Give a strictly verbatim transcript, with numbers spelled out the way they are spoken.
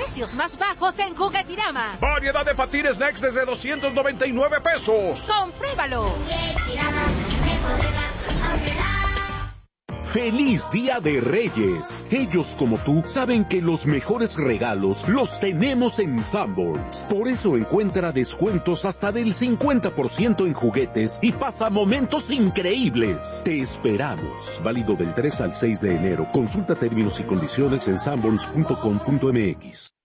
precios más bajos en Juguetirama. Variedad de patines Next desde doscientos noventa y nueve pesos. ¡Compruébalo! ¡Feliz Día de Reyes! Ellos como tú saben que los mejores regalos los tenemos en Sanborns. Por eso encuentra descuentos hasta del cincuenta por ciento en juguetes y pasa momentos increíbles. Te esperamos. Válido del tres al seis de enero. Consulta términos y condiciones en sanborns punto com punto m x.